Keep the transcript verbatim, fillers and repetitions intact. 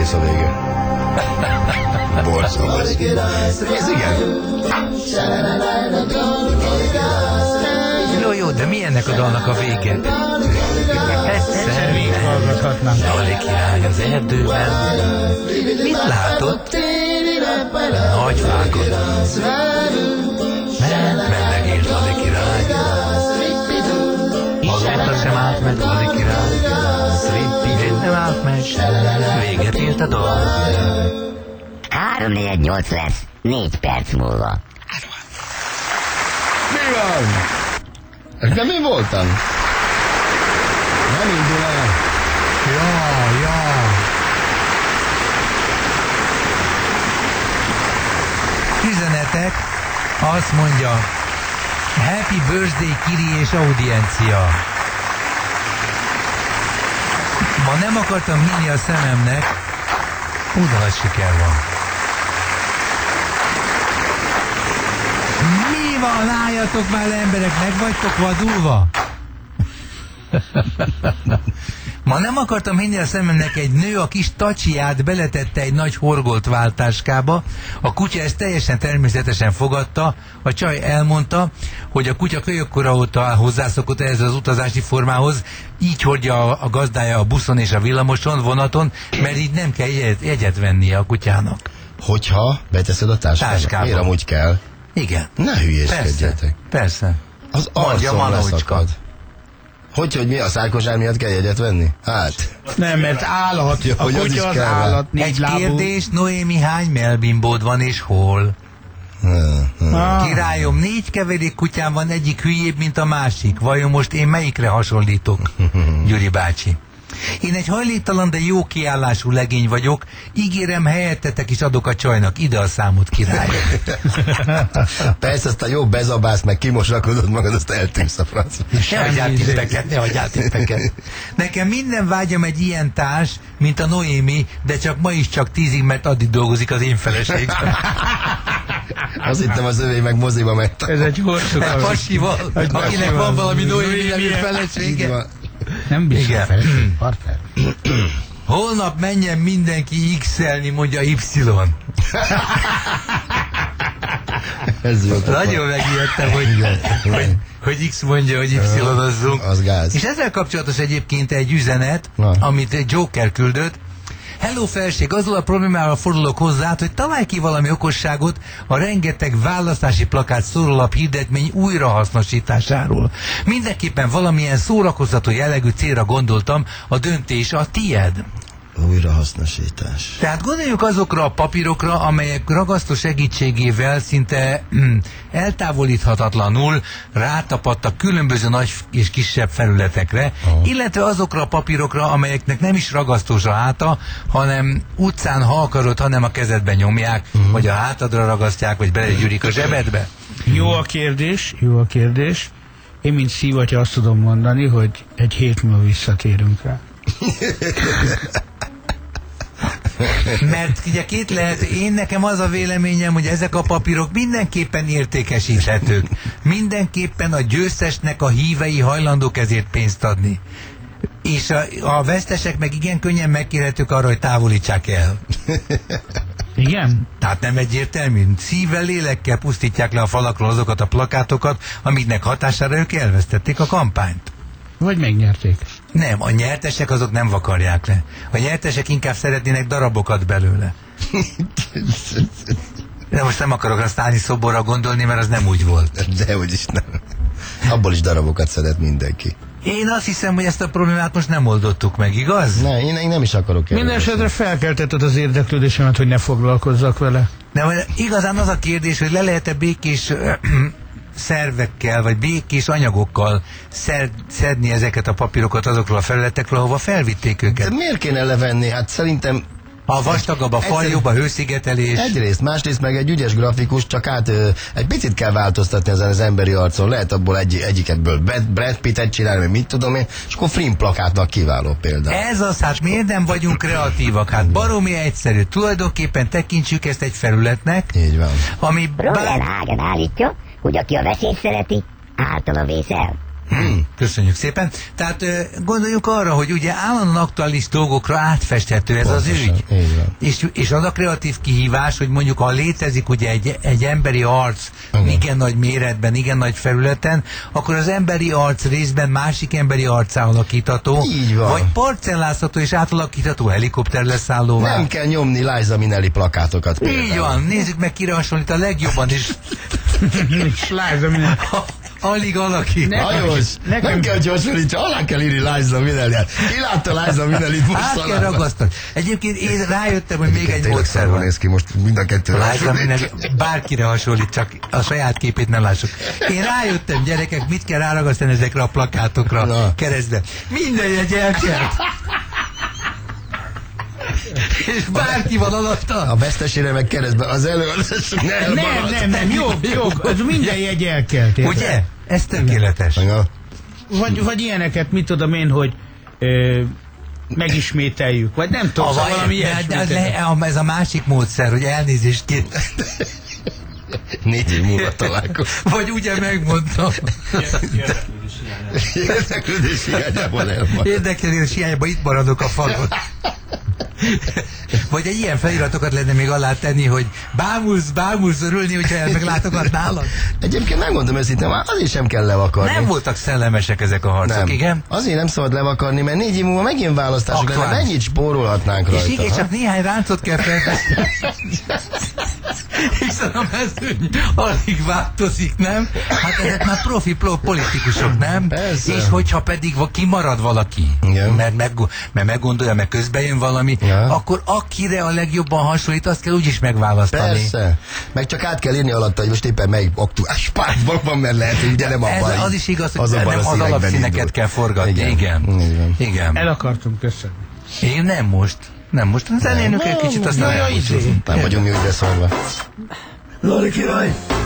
kész a vége. Borzalmas. Ez igen. Jó, jó, de mi ennek a dalnak a vége? Egyszer végighallgathatnánk. Dali király az erdőben. Mit látott? Nagy fákot. Ment, ment megért Dali király. Azóta sem állt meg Dali király. Szép nem állt meg. Véget ért a dal. három négy nyolc lesz, négy perc múlva. Mi van? De mi voltam? Nem indul el. Ja, ja. Üzenetek, azt mondja, Happy Birthday Kiri és audiencia. Ma nem akartam hinni a szememnek, oda nagy siker van. Mi van, álljatok már le, emberek, meg vagytok vadulva? Ma nem akartam hinni a szememnek, egy nő a kis tacsiját beletette egy nagy horgolt váltáskába, a kutya ezt teljesen természetesen fogadta, a csaj elmondta, hogy a kutya kölyökkora óta hozzászokott ehhez az utazási formához, így hordja a, a gazdája a buszon és a villamoson, vonaton, mert így nem kell jegyet, jegyet vennie a kutyának. Hogyha beteszed a táskába. Táskába. Miért amúgy kell? Igen. Ne hülyéskedjetek. Persze, persze. Az Mondja arcom Manócska. leszakad. Hogy, hogy mi a szárkosár miatt kell jegyet venni? Hát. Nem, mert állat. Ja, A hogy az is kutya az kell rá. állat. Egy négy lábú. kérdés, Noémi, hány melbimbód van és hol? Ah. Királyom, négy keverék kutyám van, egyik hülyébb, mint a másik. Vajon most én melyikre hasonlítok? Gyuri bácsi. Én egy hajléktalan, de jó kiállású legény vagyok. Ígérem, helyettetek is adok a csajnak. Ide a számot, király. Persze, azt a jó bezabász, meg kimosakodod magad, azt eltűnsz a francba. Ne hagyjál tippeket, ne hagyjál tippeket. Nekem minden vágyam egy ilyen társ, mint a Noémi, de csak ma is csak tízig, mert addig dolgozik az én feleségem. Azt hittem, az övé meg moziba ment. Ez egy hosszú Egy pasival, akinek van valami Noémi nevű felesége. Nem biztos Igen. feleség, partner. Holnap menjen mindenki X-elni, mondja Y. Ez volt. Nagyon megijedtem, hogy, hogy, hogy X mondja, hogy Y-ozzunk. Az gáz. És ezzel kapcsolatos egyébként egy üzenet, Na. amit egy Joker küldött. Hello felség, azzal a problémával fordulok hozzá, hogy találj ki valami okosságot a rengeteg választási plakát szórólap hirdetmény újrahasznosításáról. Mindenképpen valamilyen szórakoztató jellegű célra gondoltam, a döntés a tied. Újrahasznosítás. Tehát gondoljuk azokra a papírokra, amelyek ragasztó segítségével szinte mm, eltávolíthatatlanul rátapadtak különböző nagy és kisebb felületekre, Aha. illetve azokra a papírokra, amelyeknek nem is ragasztós a háta, hanem utcán, ha akarod, hanem a kezedben nyomják, uh-huh. vagy a hátadra ragasztják, vagy belegyűrik a zsebedbe. Jó a kérdés, jó a kérdés. Én, mint szívatja, azt tudom mondani, hogy egy hét múlva visszatérünk rá. Mert ugye két lehet, én nekem az a véleményem, hogy ezek a papírok mindenképpen értékesíthetők. Mindenképpen a győztesnek a hívei hajlandók ezért pénzt adni. És a, a vesztesek meg igen könnyen megkérhetők arra, hogy távolítsák el. Igen? Tehát nem egyértelmű. Szívvel, lélekkel pusztítják le a falakról azokat a plakátokat, amiknek hatására ők elvesztették a kampányt. Vagy megnyerték? Nem, a nyertesek azok nem vakarják le. A nyertesek inkább szeretnének darabokat belőle. De most nem akarok azt állni szoborra gondolni, mert az nem úgy volt. Dehogy is nem. Abból is darabokat szedett mindenki. Én azt hiszem, hogy ezt a problémát most nem oldottuk meg, igaz? Ne, én, én nem is akarok Minden esetre felkeltetted az érdeklődésemet, hogy ne foglalkozzak vele. De igazán az a kérdés, hogy le lehet-e békés szervekkel, vagy békés anyagokkal szed, szedni ezeket a papírokat azokról a felületekről, ahova felvitték őket. De miért kéne levenni? Hát szerintem... A vastagabb a fal, jobb a hőszigetelés. Egyrészt, másrészt meg egy ügyes grafikus, csak hát ö, egy picit kell változtatni ezen az emberi arcon. Lehet abból egy, egyiketből Brad Pittet csinálni, vagy mit tudom én, és akkor film plakátnak kiváló példa. Ez az, hát miért nem vagyunk kreatívak? Hát baromi egyszerű. Tulajdonképpen tekintsük ezt egy felületnek, Így van. ami... Roland Hagen állítja, hogy aki a veszélyt szereti, általa vész el. Hmm. Köszönjük szépen. Tehát gondoljuk arra, hogy ugye állandóan aktuális dolgokra átfesthető ez Pontosan, az ügy. így van. És, és az a kreatív kihívás, hogy mondjuk ha létezik ugye egy, egy emberi arc Igen. igen nagy méretben, igen nagy felületen, akkor az emberi arc részben másik emberi arcá alakítható, Így van. vagy parcellázható és átalakítható helikopter leszállóvá. Nem kell nyomni Liza Minnelli plakátokat. Így például. van, nézzük meg, kire hasonlít a legjobban, és Lájza, minden. alig alakít. Ne- Lajos, Nekem- nem kell, hogy hasonlítsa, alá kell írni Liza Minnelli-t. Ki látta Liza Minnellit most Át kell szalában? ragasztani. Egyébként én rájöttem, hogy még egy Tényleg módszer szarul van. néz ki most mind a kettő. Liza Minnelli bárkire hasonlít, csak a saját képét ne lássuk. Én rájöttem, gyerekek, mit kell ráragasztani ezekre a plakátokra, Na. keresztbe. Minden egy elkelt. És bárki van alatta. A vesztesére meg keresztben az előadás nem Nem, elmarad. nem, nem, jó, jó, az minden jegy elkelt. érted? Ugye? Ez tökéletes. Ja. Vagy, vagy ilyeneket, mit tudom én, hogy ö, megismételjük, vagy nem tudom, szóval valami de, ilyesmit. de, de, ez a másik módszer, hogy elnézést kér. Négy év múlva találkozunk. Vagy ugye megmondtam. Érdeklődés hiányában elmarad. Érdeklődés hiányban itt maradok a falon. Vagy egy ilyen feliratokat lehetne még alá tenni, hogy bámulsz, bámulsz örülni, hogyha meglátogat nálad. Egyébként megmondom őszintén, már azért sem kell levakarni. Nem voltak szellemesek ezek a harcok, Nem. igen? Azért nem szabad levakarni, mert négy év múlva megint választások lenne, Aktuális. mennyit spórolhatnánk És rajta. igen, ha? csak néhány ráncot kell felfesteni. Hiszen a mezőny alig változik, nem? Hát ezek már profi plo- politikusok, nem? Persze. És hogyha pedig va- kimarad valaki, Igen. mert, meg, mert meggondolja, mert közben jön valami, Ja. akkor akire a legjobban hasonlít, azt kell úgyis megválasztani. Persze. Meg csak át kell írni alatta, hogy most éppen melyik aktuális pártban van, mert lehet, hogy ugye nem Ez, abban. az is igaz, hogy az nem abban a az színekben alapszíneket indul. kell forgatni. Igen. Igen. Igen. Igen. Igen. El akartunk köszönni. Én nem most. Nem most. Zenélünk egy kicsit, aztán nem, elbúcsúzunk. nem vagyunk mi ügyre szólva. Lali király!